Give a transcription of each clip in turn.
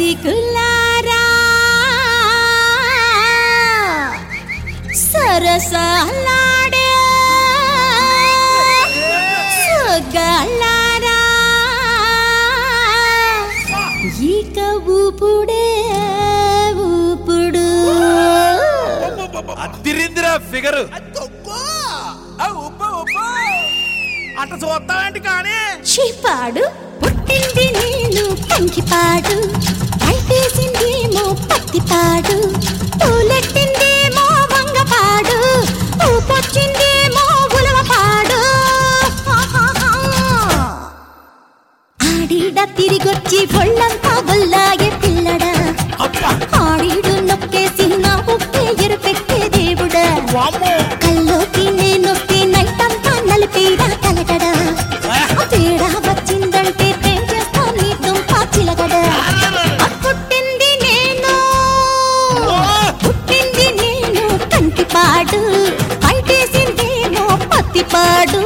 రసికులారా సరసాలాడే సుగాలారా ఇక ఊపుడే ఊపుడు అద్దిరిందిరా ఫిగరు అట్ట చూస్తావేంటి కానీ చీపాడు పుట్టింది నేను కంకిపాడు పైపేసిందేమో పత్తిపాడు పూలెట్టిందేమో వంగపాడు ఊపొచ్చిందేమో ఉలవపాడు ఆడిడ తిరిగొచ్చి ఒళ్ళంతా గొల్లాగే పిల్లడా ఆడిడు నొక్కేసి నా ఉప్పే ఎరుపెట్టే దేవుడా కల్లోకి నేనొస్తే నైటంతా నలిపేరా కలగడా తేడా వచ్చిందంటే ఏం చేస్తా నీ దుంప చిలగడా పుట్టింది నేను కంకిపాడు పైటేసిందేమో పత్తిపాడు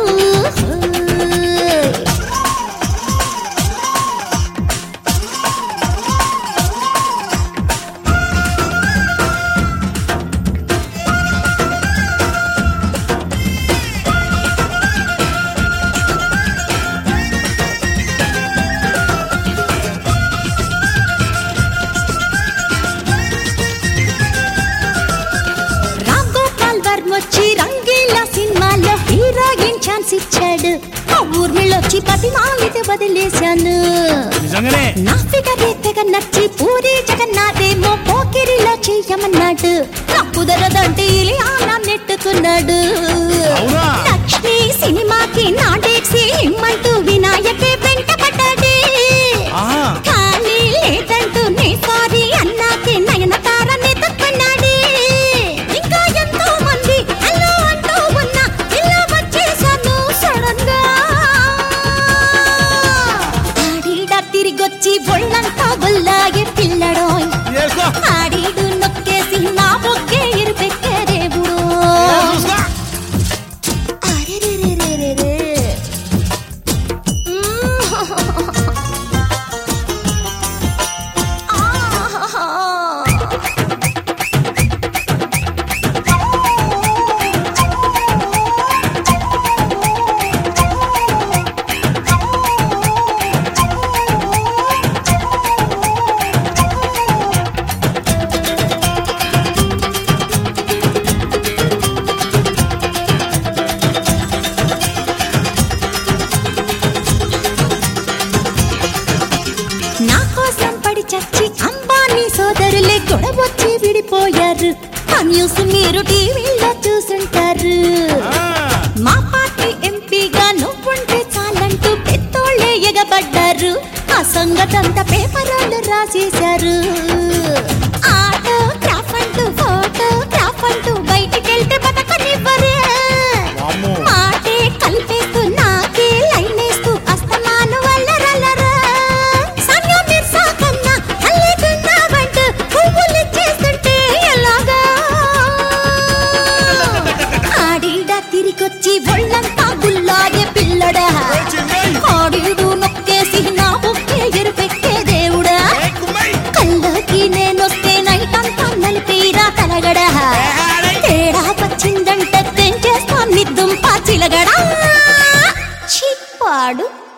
వచ్చి రంగీలా సినిమాలో హీరోయిన్ ఛాన్స్ ఇచ్చాడు ఆ ఊర్మిళ్ళొచ్చి పతిమాలితే వదిలేశాను నా ఫిగరే తెగ నచ్చి పూరి జగన్నాథేమో పోకిరిలో చెయ్యమన్నాడు నా కుదరదంటే ఇలియానా నెట్టుకున్నాడు లక్ష్మి సినిమాకి నా డేట్సి ఇమ్మంటూ వినాయకే వెంటపడ్డాడే కానీ లేదంటూ నీ సారీ అన్నాకే నయనతార నెత్తుకున్నాడే ఇంకా ఎంతో మంది హలో అంటూ ఉన్నా ఇలా వచ్చేసాను సడన్ గా ఆడిడా తిరిగొచ్చి ఒళ్ళంతా గొల్లాగే పిల్లడో ఆడిడు నొక్కేసి నా బొక్కే ఇరుపెక్కే దేవుడు చచ్చి అంబానీ సోదరులే గొడవొచ్చి విడిపోయారు ఆ న్యూస్ మీరు టీవీలో చూసుంటారు మా పార్టీ ఎంపీగా నువ్వుంటే చాలంటూ పెద్దోళ్ళే ఎగబడ్డారు ఆ సంగతంతా పేపర్లు రాసేశారు ఆటోగ్రాఫ్ అంటూ ఫోటోగ్రాఫ్ అంటూ బయటికెళ్తే బతకనివ్వరే మాటే కలిపేస్తూ నాకే లైన్ వేస్తూ అస్తమాను వల్లరల్లరా తిరిగొచ్చి ఒళ్ళంతా గుల్లాగే పిల్లడా ఆడిడు నొక్కేసి నా బొక్కే ఎరుపెక్కే దేవుడా కల్లోకి నేనొస్తే నైటంతా నలిపేరా తలగడా తేడా వచ్చిందంటే చేస్తా నిద్దుంపా చిలగడా చిప్పాడు